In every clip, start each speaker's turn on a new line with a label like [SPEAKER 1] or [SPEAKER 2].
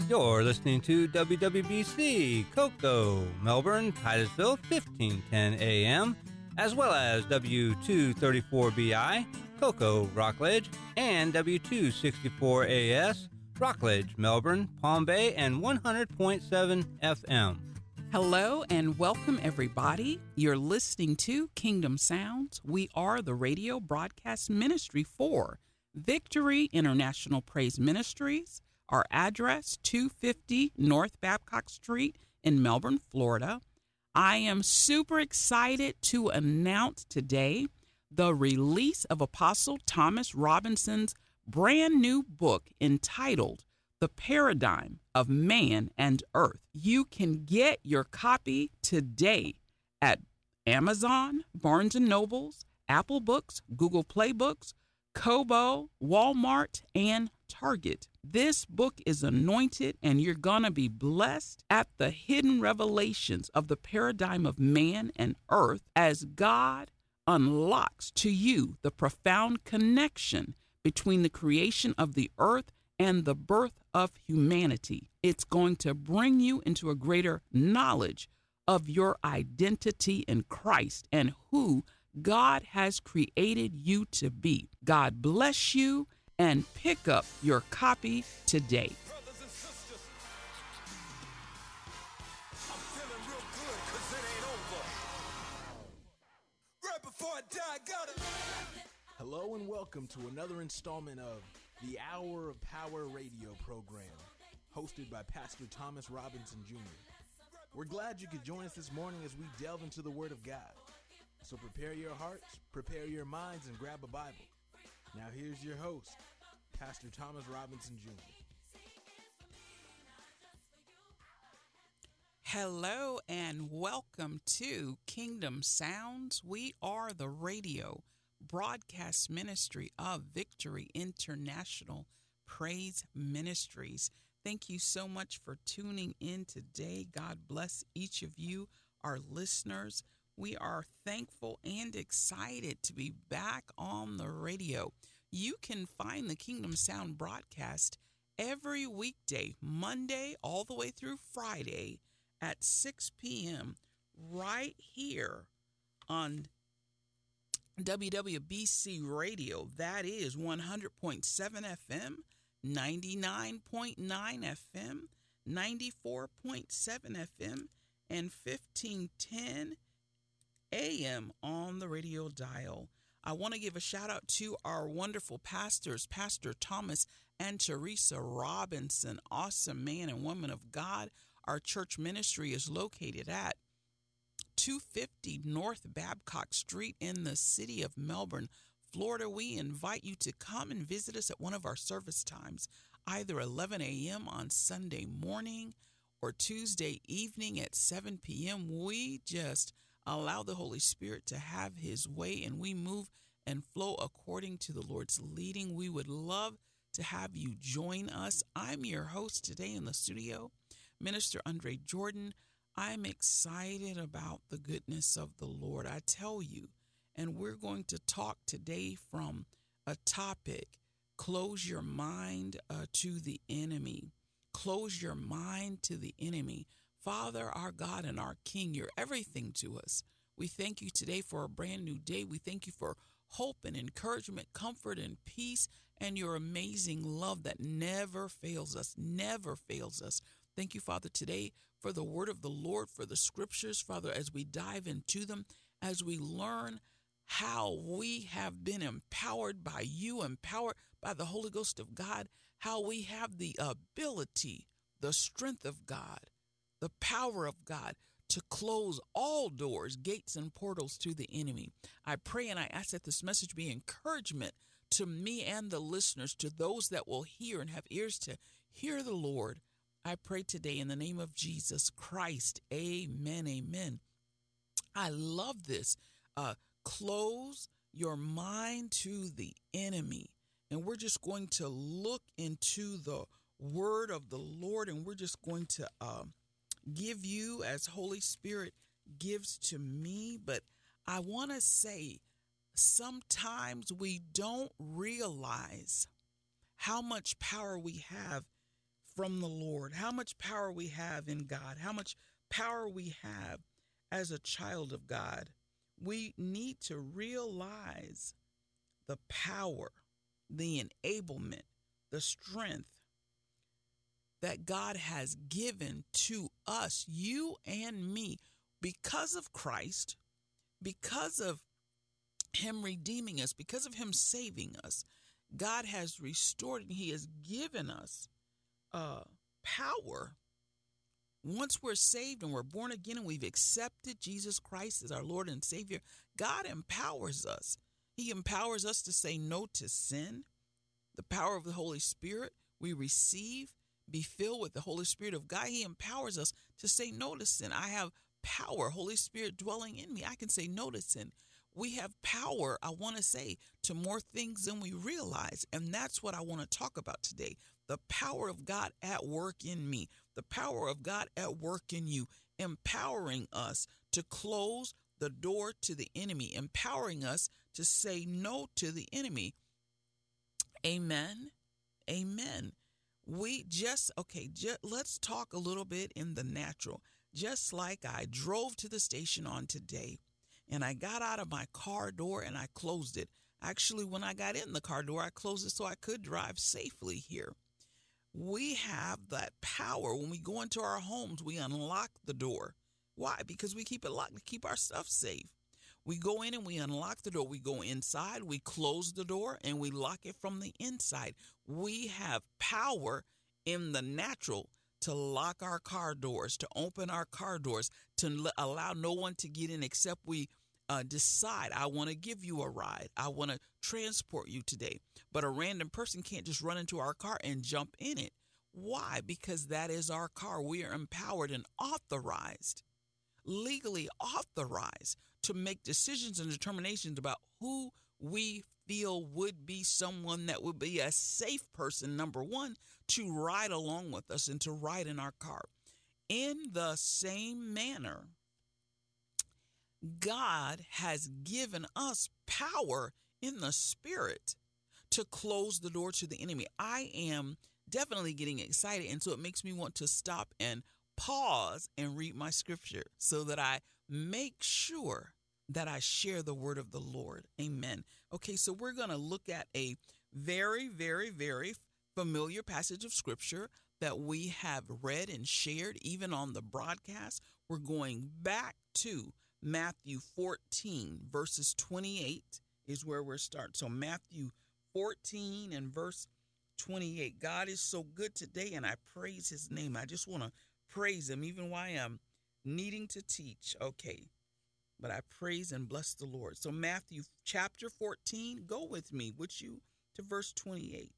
[SPEAKER 1] You're listening to WWBC, Cocoa, Melbourne, Titusville, 1510 AM, as well as W234BI, Cocoa, Rockledge, and W264AS, Rockledge, Melbourne, Palm Bay, and 100.7 FM.
[SPEAKER 2] Hello and welcome, everybody. You're listening to Kingdom Sounds. We are the radio broadcast ministry for Victory International Praise Ministries. Our address, 250 North Babcock Street in Melbourne, Florida. I am super excited to announce today the release of Apostle Thomas Robinson's brand new book entitled The Paradigm of Man and Earth. You can get your copy today at Amazon, Barnes & Nobles, Apple Books, Google Play Books, Kobo, Walmart, and Target. This book is anointed, and you're going to be blessed at the hidden revelations of the paradigm of man and earth as God unlocks to you the profound connection between the creation of the earth and the birth of humanity. It's going to bring you into a greater knowledge of your identity in Christ and who God has created you to be. God bless you, and pick up your copy today.
[SPEAKER 3] Brothers and sisters, I'm feeling real good 'cause it ain't over. Right before I die, gotta.
[SPEAKER 4] Hello and welcome to another installment of the Hour of Power radio program, hosted by Pastor Thomas Robinson Jr. We're glad you could join us this morning as we delve into the Word of God. So prepare your hearts, prepare your minds, and grab a Bible. Now here's your host, Pastor Thomas Robinson Jr.
[SPEAKER 2] Hello and welcome to Kingdom Sounds. We are the radio broadcast ministry of Victory International Praise Ministries. Thank you so much for tuning in today. God bless each of you, our listeners. We are thankful and excited to be back on the radio. You can find the Kingdom Sound broadcast every weekday, Monday all the way through Friday at 6 p.m. right here on WWBC Radio. That is 100.7 FM, 99.9 FM, 94.7 FM, and 1510 AM on the radio dial. I want to give a shout out to our wonderful pastors, Pastor Thomas and Teresa Robinson, awesome man and woman of God. Our church ministry is located at 250 North Babcock Street in the city of Melbourne, Florida. We invite you to come and visit us at one of our service times, either 11 a.m. on Sunday morning or Tuesday evening at 7 p.m. We just allow the Holy Spirit to have his way, and we move and flow according to the Lord's leading. We would love to have you join us. I'm your host today in the studio, Minister Andre Jordan. I'm excited about the goodness of the Lord, I tell you. And we're going to talk today from a topic, close your mind to the enemy. Close your mind to the enemy. Father, our God and our King, you're everything to us. We thank you today for a brand new day. We thank you for hope and encouragement, comfort and peace, and your amazing love that never fails us, never fails us. Thank you, Father, today for the word of the Lord, for the scriptures, Father, as we dive into them, as we learn how we have been empowered by you, empowered by the Holy Ghost of God, how we have the ability, the strength of God, the power of God to close all doors, gates, and portals to the enemy. I pray and I ask that this message be encouragement to me and the listeners, to those that will hear and have ears to hear the Lord. I pray today in the name of Jesus Christ. Amen, amen. I love this. Close your mind to the enemy. And we're just going to look into the word of the Lord, and we're just going to give you as Holy Spirit gives to me. But I want to say, sometimes we don't realize how much power we have from the Lord, how much power we have in God, how much power we have as a child of God. We need to realize the power, the enablement, the strength that God has given to us, you and me, because of Christ, because of him redeeming us, because of him saving us. God has restored and he has given us power. Once we're saved and we're born again and we've accepted Jesus Christ as our Lord and Savior, God empowers us. He empowers us to say no to sin. The power of the Holy Spirit we receive, be filled with the Holy Spirit of God. He empowers us to say no to sin. I have power, Holy Spirit dwelling in me. I can say no to sin. We have power, I want to say, to more things than we realize. And that's what I want to talk about today. The power of God at work in me, the power of God at work in you, empowering us to close the door to the enemy, empowering us to say no to the enemy. Amen. Amen. Let's talk a little bit in the natural. Just like I drove to the station on today and I got out of my car door and I closed it. Actually, when I got in the car door, I closed it so I could drive safely here. We have that power. When we go into our homes, we unlock the door. Why? Because we keep it locked to keep our stuff safe. We go in and we unlock the door. We go inside, we close the door, and we lock it from the inside. We have power in the natural to lock our car doors, to open our car doors, to allow no one to get in except we decide, I want to give you a ride. I want to transport you today. But a random person can't just run into our car and jump in it. Why? Because that is our car. We are empowered and authorized, legally authorized to make decisions and determinations about who we feel would be someone that would be a safe person, number one, to ride along with us and to ride in our car. In the same manner, God has given us power in the spirit to close the door to the enemy. I am definitely getting excited, and so it makes me want to stop and pause and read my scripture so that I make sure that I share the word of the Lord. Amen. Okay, so we're going to look at a very, very, very familiar passage of scripture that we have read and shared even on the broadcast. We're going back to Matthew 14, verses 28 is where we're starting. So Matthew 14 and verse 28. God is so good today, and I praise his name. I just want to praise him even while I'm needing to teach. Okay, but I praise and bless the Lord. So Matthew chapter 14, go with me, would you, to verse 28.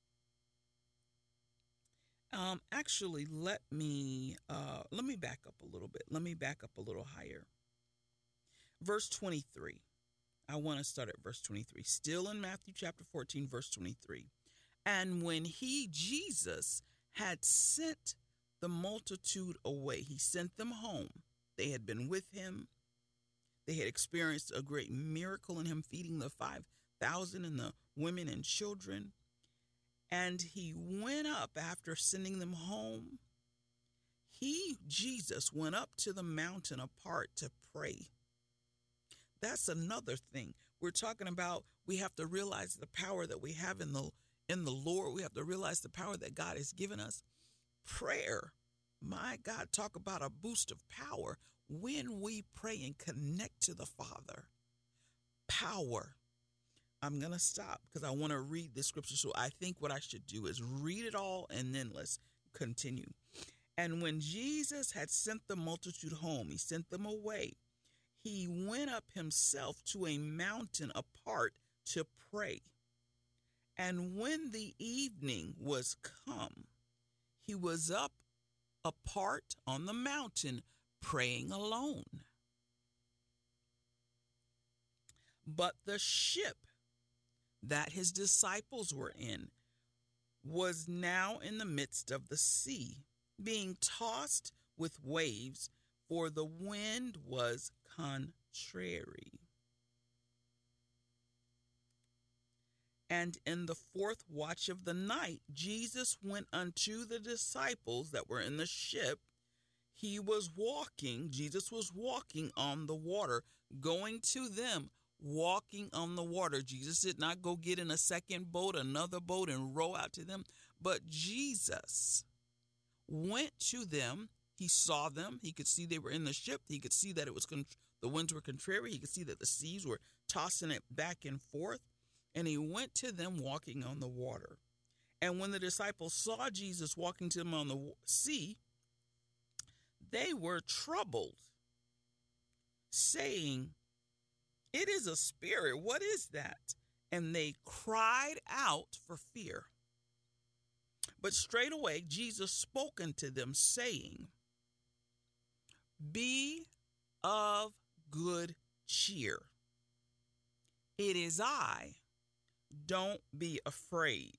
[SPEAKER 2] Actually, let me back up a little bit. Let me back up a little higher. Verse 23. I want to start at verse 23. Still in Matthew chapter 14, verse 23. And when he, Jesus, had sent the multitude away, he sent them home. They had been with him. They had experienced a great miracle in him feeding the 5,000 and the women and children. And he went up after sending them home. He, Jesus, went up to the mountain apart to pray. That's another thing. We're talking about we have to realize the power that we have in the Lord. We have to realize the power that God has given us. Prayer. My God, talk about a boost of power when we pray and connect to the Father. Power. I'm going to stop because I want to read the scripture. So I think what I should do is read it all and then let's continue. And when Jesus had sent the multitude home, he sent them away. He went up himself to a mountain apart to pray. And when the evening was come, he was up apart on the mountain praying alone. But the ship that his disciples were in was now in the midst of the sea, being tossed with waves, for the wind was contrary. And in the fourth watch of the night, Jesus went unto the disciples that were in the ship. Jesus was walking on the water, going to them, walking on the water. Jesus did not go get in a second boat, another boat, and row out to them. But Jesus went to them. He saw them. He could see they were in the ship. He could see that the winds were contrary. He could see that the seas were tossing it back and forth. And he went to them walking on the water. And when the disciples saw Jesus walking to them on the sea, they were troubled, saying, "It is a spirit. What is that?" And they cried out for fear. But straightway Jesus spoke unto them, saying, "Be of good cheer. It is I. Don't be afraid."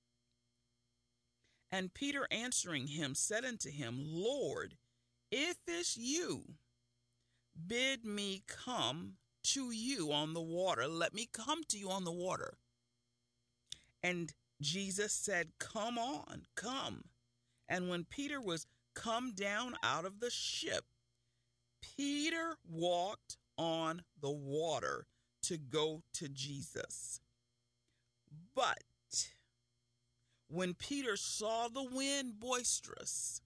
[SPEAKER 2] And Peter answering him said unto him, "Lord, if it's you, bid me come to you on the water. Let me come to you on the water." And Jesus said, "Come on, come." And when Peter was come down out of the ship, Peter walked on the water to go to Jesus. But when Peter saw the wind boisterous,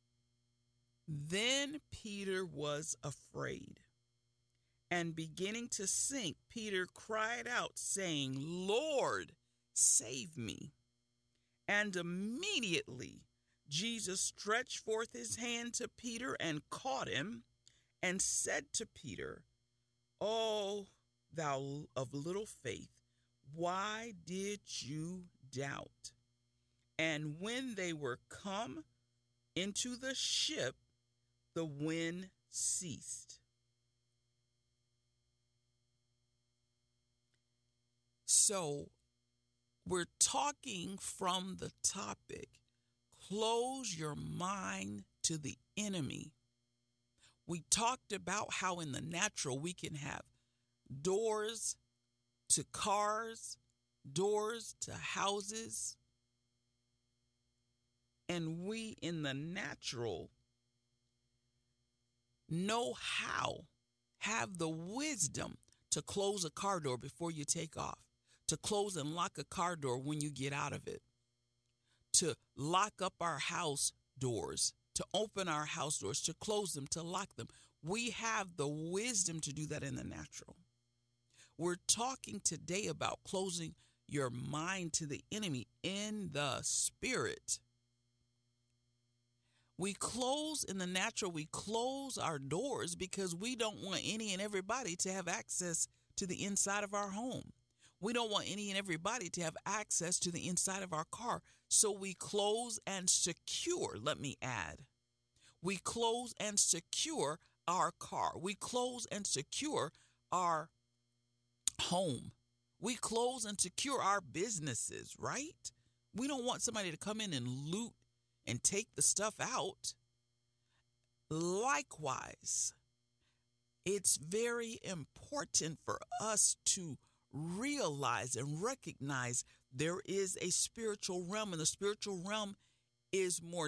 [SPEAKER 2] then Peter was afraid. And beginning to sink, Peter cried out, saying, "Lord, save me." And immediately Jesus stretched forth his hand to Peter and caught him and said to Peter, "O thou of little faith, why did you doubt?" And when they were come into the ship, the wind ceased. So we're talking from the topic, close your mind to the enemy. We talked about how in the natural we can have doors to cars, doors to houses, and we in the natural know how, have the wisdom to close a car door before you take off, to close and lock a car door when you get out of it, to lock up our house doors, to open our house doors, to close them, to lock them. We have the wisdom to do that in the natural. We're talking today about closing your mind to the enemy in the spirit. We close in the natural, we close our doors because we don't want any and everybody to have access to the inside of our home. We don't want any and everybody to have access to the inside of our car. So we close and secure, let me add. We close and secure our car. We close and secure our home. We close and secure our businesses, right? We don't want somebody to come in and loot and take the stuff out. Likewise, it's very important for us to realize and recognize there is a spiritual realm, and the spiritual realm is more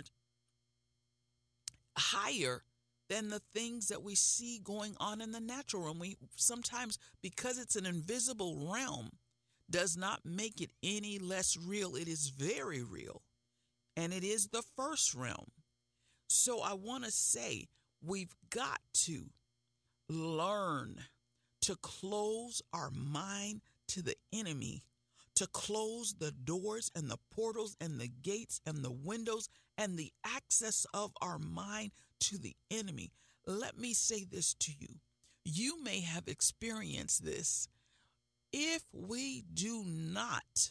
[SPEAKER 2] higher than the things that we see going on in the natural realm. We sometimes, because it's an invisible realm, does not make it any less real. It is very real. And it is the first realm. So I want to say we've got to learn to close our mind to the enemy, to close the doors and the portals and the gates and the windows and the access of our mind to the enemy. Let me say this to you. You may have experienced this. If we do not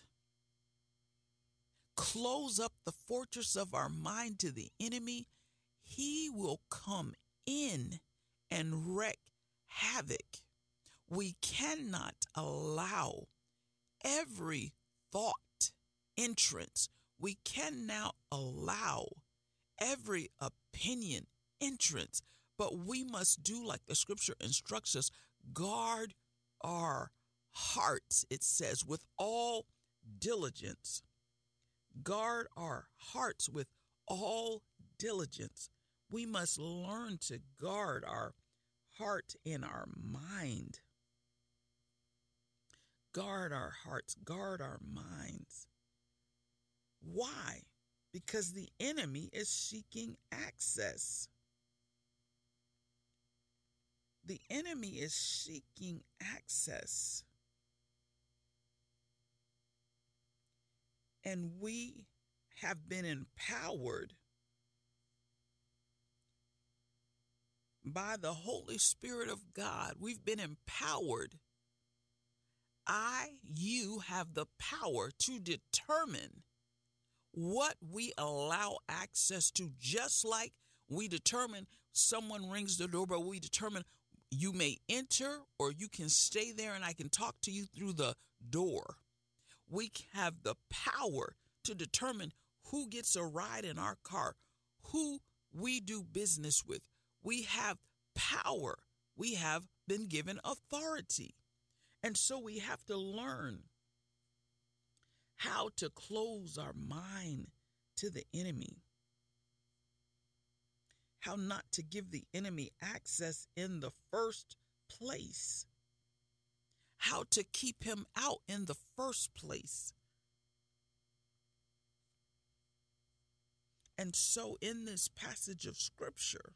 [SPEAKER 2] close up the fortress of our mind to the enemy, he will come in and wreak havoc. We cannot allow every thought entrance. We cannot allow every opinion entrance, but we must do like the scripture instructs us, guard our hearts, it says, with all diligence. Guard our hearts with all diligence. We must learn to guard our heart and our mind. Guard our hearts, guard our minds. Why? Because the enemy is seeking access. The enemy is seeking access. And we have been empowered by the Holy Spirit of God. We've been empowered. You have the power to determine what we allow access to, just like we determine someone rings the doorbell, we determine you may enter or you can stay there and I can talk to you through the door. We have the power to determine who gets a ride in our car, who we do business with. We have power. We have been given authority. And so we have to learn how to close our mind to the enemy, how not to give the enemy access in the first place, how to keep him out in the first place. And so in this passage of scripture,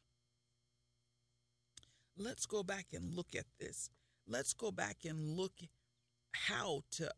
[SPEAKER 2] let's go back and look at this. Let's go back and look how to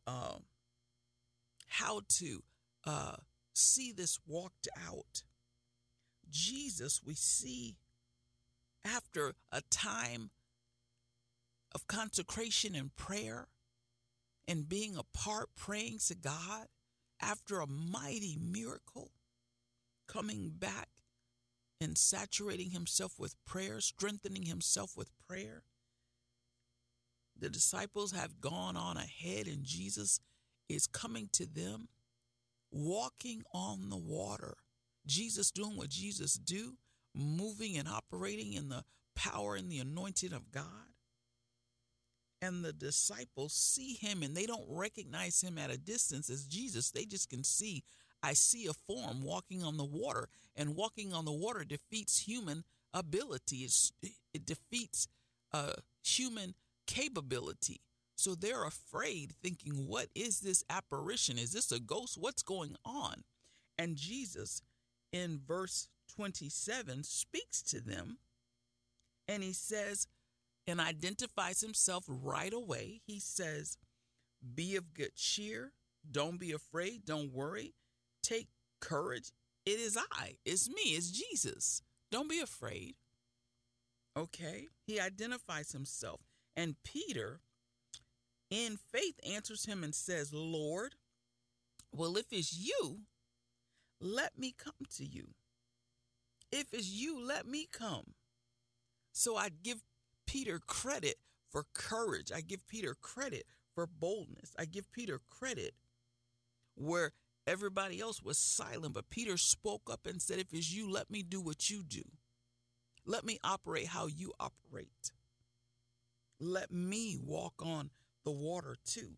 [SPEAKER 2] see this walked out. Jesus, we see after a time of consecration and prayer and being apart, praying to God, after a mighty miracle, coming back and saturating himself with prayer, strengthening himself with prayer. The disciples have gone on ahead and Jesus is coming to them, walking on the water. Jesus doing what Jesus do, moving and operating in the power and the anointing of God. And the disciples see him and they don't recognize him at a distance as Jesus. They just can see, I see a form walking on the water, and walking on the water defeats human ability. It defeats human capability. So they're afraid, thinking, what is this apparition? Is this a ghost? What's going on? And Jesus, in verse 27, speaks to them, and he says, and identifies himself right away. He says, be of good cheer. Don't be afraid. Don't worry. Take courage. It is I. It's me. It's Jesus. Don't be afraid. Okay? He identifies himself. And Peter, in faith, answers him and says, Lord, well, if it's you, let me come to you. If it's you, let me come. So I give Peter credit for courage. I give Peter credit for boldness. I give Peter credit where everybody else was silent, but Peter spoke up and said, if it's you, let me do what you do. Let me operate how you operate. Let me walk on the water too.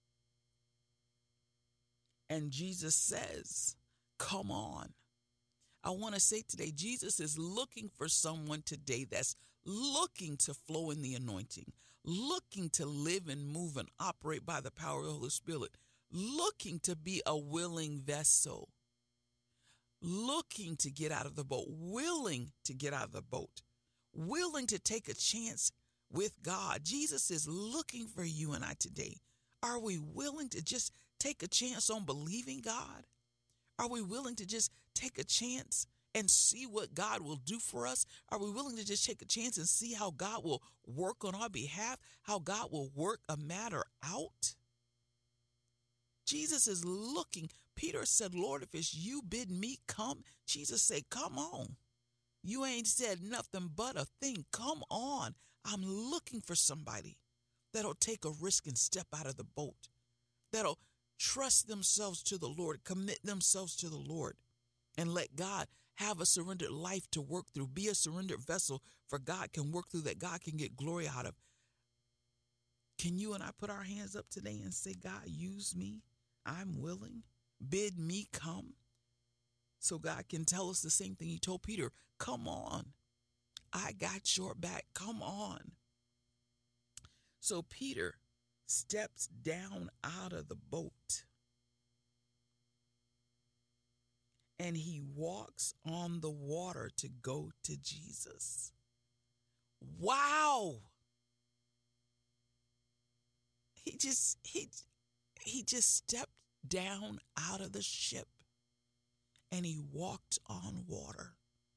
[SPEAKER 2] And Jesus says, come on. I want to say today, Jesus is looking for someone today that's looking to flow in the anointing, looking to live and move and operate by the power of the Holy Spirit, looking to be a willing vessel, looking to get out of the boat, willing to get out of the boat, willing to take a chance with God. Jesus is looking for you and I today. Are we willing to just take a chance on believing God? Are we willing to just take a chance and see what God will do for us? Are we willing to just take a chance and see how God will work on our behalf, how God will work a matter out? Jesus is looking. Peter said, Lord, if it's you, bid me come. Jesus said, come on. You ain't said nothing but a thing. Come on. I'm looking for somebody that'll take a risk and step out of the boat, that'll trust themselves to the Lord, commit themselves to the Lord, and let God have a surrendered life to work through. Be a surrendered vessel for God can work through, that God can get glory out of. Can you and I put our hands up today and say, God, use me? I'm willing. Bid me come. So God can tell us the same thing he told Peter. Come on. I got your back. Come on. So Peter steps down out of the boat and he walks on the water to go to Jesus. Wow. He just stepped down out of the ship and he walked on water.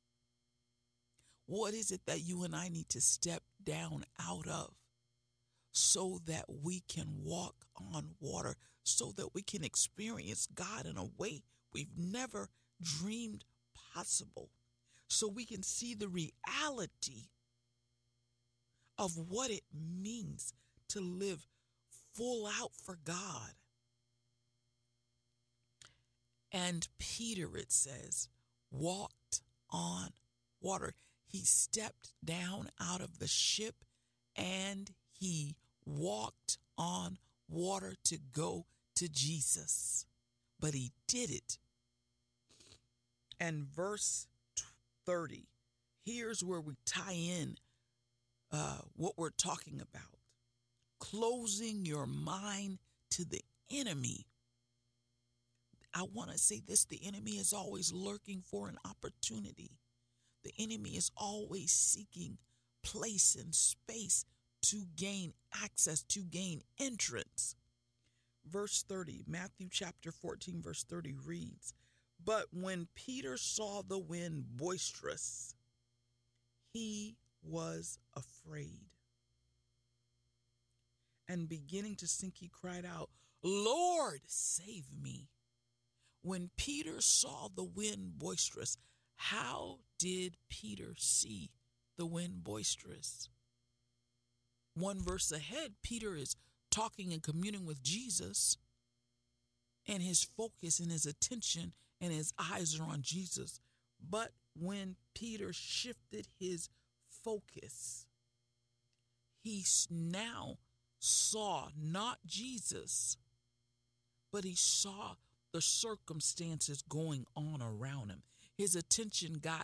[SPEAKER 2] What is it that you and I need to step down out of so that we can walk on water, so that we can experience God in a way we've never dreamed possible, so we can see the reality of what it means to live full out for God? And Peter, it says, walked on water. He stepped down out of the ship and he walked on water to go to Jesus. But he did it. And verse 30, here's where we tie in what we're talking about. Closing your mind to the enemy. I want to say this, the enemy is always lurking for an opportunity. The enemy is always seeking place and space to gain access, to gain entrance. Verse 30, Matthew chapter 14, verse 30 reads, "But when Peter saw the wind boisterous, he was afraid. And beginning to sink, he cried out, 'Lord, save me.'" When Peter saw the wind boisterous, how did Peter see the wind boisterous? One verse ahead, Peter is talking and communing with Jesus, and his focus and his attention and his eyes are on Jesus. But when Peter shifted his focus, he now saw not Jesus, but he saw the circumstances going on around him. His attention got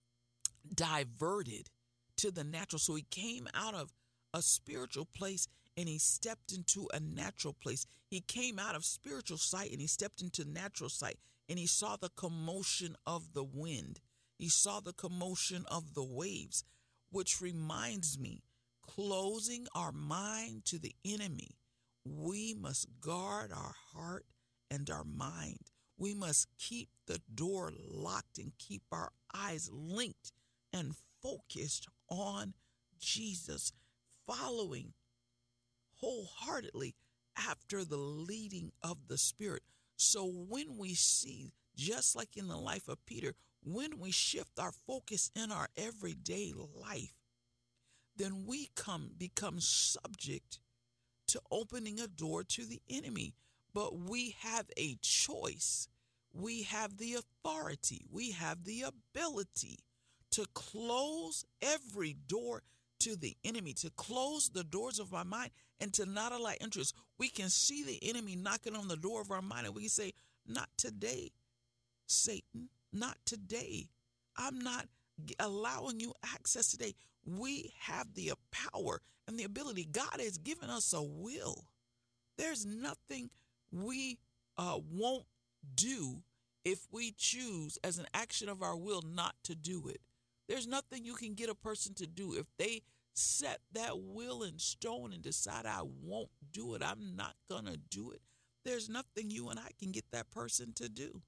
[SPEAKER 2] diverted to the natural. So he came out of a spiritual place and he stepped into a natural place. He came out of spiritual sight and he stepped into natural sight, and he saw the commotion of the wind. He saw the commotion of the waves, which reminds me, closing our mind to the enemy, we must guard our heart and our mind. We must keep the door locked and keep our eyes linked and focused on Jesus, following wholeheartedly after the leading of the Spirit. So when we see, just like in the life of Peter, when we shift our focus in our everyday life, then we become subject to opening a door to the enemy. But we have a choice. We have the authority. We have the ability to close every door to the enemy, to close the doors of our mind and to not allow entrance. We can see the enemy knocking on the door of our mind and we can say, "Not today, Satan, not today. I'm not allowing you access today." We have the power and the ability. God has given us a will. There's nothing we won't do if we choose as an action of our will not to do it. There's nothing you can get a person to do if they set that will in stone and decide, "I won't do it. I'm not going to do it." There's nothing you and I can get that person to do.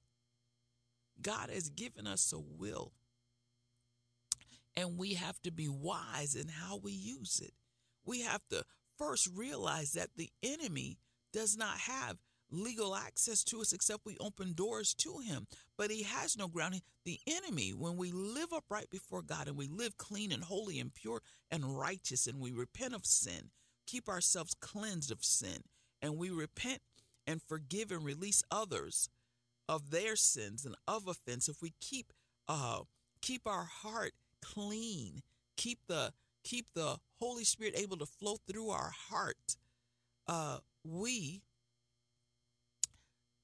[SPEAKER 2] God has given us a will, and we have to be wise in how we use it. We have to first realize that the enemy does not have legal access to us except we open doors to him, but he has no ground. The enemy, when we live upright before God and we live clean and holy and pure and righteous, and we repent of sin, keep ourselves cleansed of sin, and we repent and forgive and release others of their sins and of offense, if we keep our heart clean, keep the Holy Spirit able to flow through our heart, we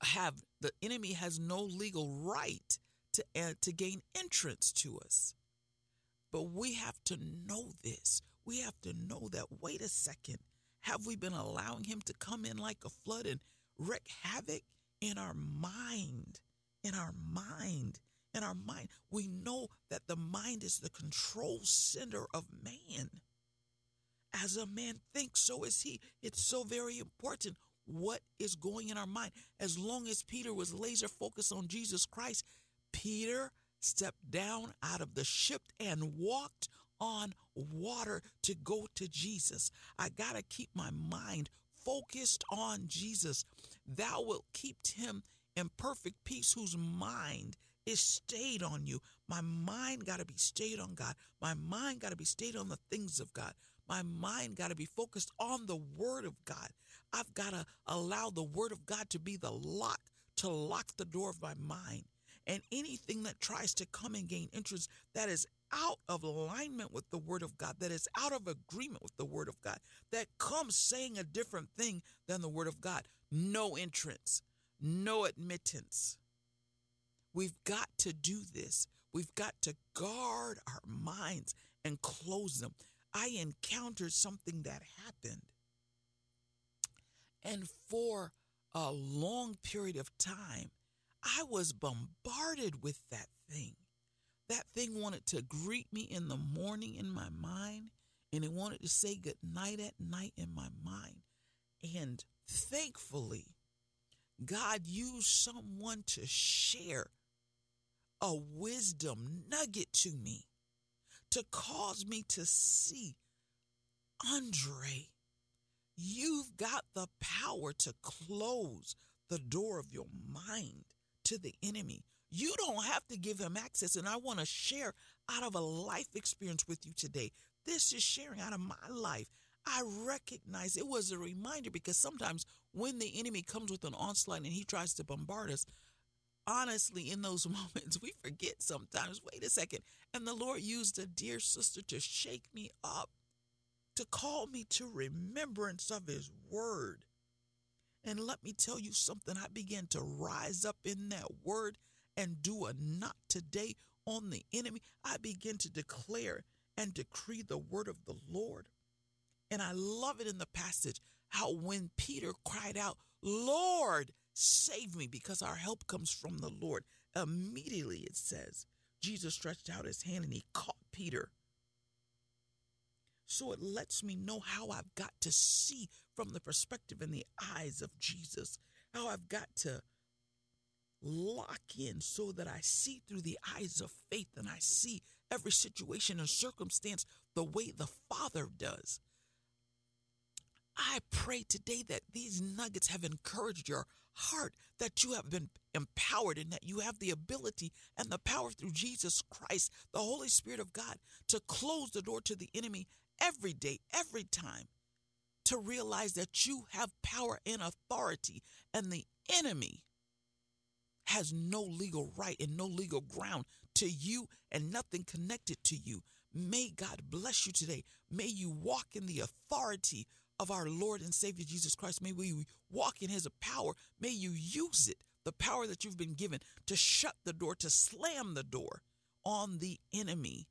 [SPEAKER 2] the enemy has no legal right to gain entrance to us. But we have to know this. We have to know that, wait a second, have we been allowing him to come in like a flood and wreak havoc in our mind? In our mind. In our mind. We know that the mind is the control center of man. As a man thinks, so is he. It's so very important what is going in our mind. As long as Peter was laser focused on Jesus Christ, Peter stepped down out of the ship and walked on water to go to Jesus. I got to keep my mind focused on Jesus. Thou wilt keep him in perfect peace whose mind is stayed on you. My mind got to be stayed on God. My mind got to be stayed on the things of God. My mind got to be focused on the word of God. I've got to allow the word of God to be the lock, to lock the door of my mind. And anything that tries to come and gain entrance that is out of alignment with the word of God, that is out of agreement with the word of God, that comes saying a different thing than the word of God, no entrance, no admittance. We've got to do this. We've got to guard our minds and close them. I encountered something that happened. And for a long period of time, I was bombarded with that thing. That thing wanted to greet me in the morning in my mind, and it wanted to say good night at night in my mind. And thankfully, God used someone to share a wisdom nugget to me, to cause me to see, Andre, you've got the power to close the door of your mind to the enemy. You don't have to give him access. And I want to share out of a life experience with you today. This is sharing out of my life. I recognize it was a reminder, because sometimes when the enemy comes with an onslaught and he tries to bombard us, honestly, in those moments, we forget sometimes, wait a second. And the Lord used a dear sister to shake me up, to call me to remembrance of his word. And let me tell you something, I began to rise up in that word and do a not today on the enemy. I began to declare and decree the word of the Lord. And I love it in the passage, how when Peter cried out, Lord, save me, because our help comes from the Lord. Immediately, it says, Jesus stretched out his hand and he caught Peter. So it lets me know how I've got to see from the perspective and the eyes of Jesus, how I've got to lock in so that I see through the eyes of faith, and I see every situation and circumstance the way the Father does. I pray today that these nuggets have encouraged your heart, that you have been empowered, and that you have the ability and the power through Jesus Christ, the Holy Spirit of God, to close the door to the enemy every day, every time, to realize that you have power and authority, and the enemy has no legal right and no legal ground to you and nothing connected to you. May God bless you today. May you walk in the authority of our Lord and Savior Jesus Christ. May we walk in his power. May you use it, the power that you've been given, to shut the door, to slam the door on the enemy.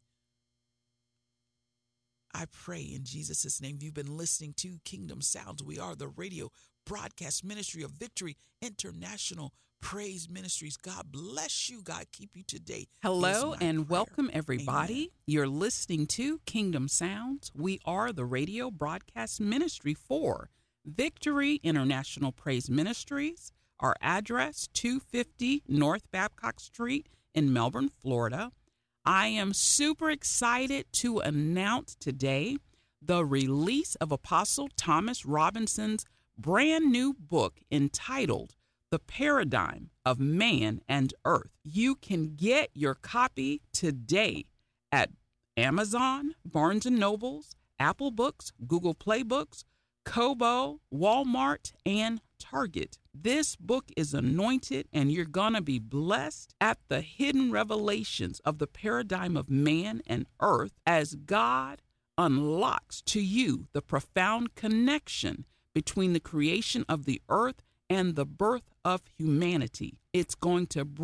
[SPEAKER 2] I pray in Jesus' name. You've been listening to Kingdom Sounds. We are the radio broadcast ministry of Victory International Praise Ministries. God bless you. God keep you today.
[SPEAKER 5] Hello and
[SPEAKER 2] prayer.
[SPEAKER 5] welcome, everybody.
[SPEAKER 2] Amen.
[SPEAKER 5] You're listening to Kingdom Sounds. We are the radio broadcast ministry for Victory International Praise Ministries. Our address, 250 North Babcock Street in Melbourne, Florida. I am super excited to announce today the release of Apostle Thomas Robinson's brand new book entitled The Paradigm of Man and Earth. You can get your copy today at Amazon, Barnes & Nobles, Apple Books, Google Play Books, Kobo, Walmart, and Target. This book is anointed, and you're going to be blessed at the hidden revelations of the paradigm of man and earth as God unlocks to you the profound connection between the creation of the earth and the birth of humanity. It's going to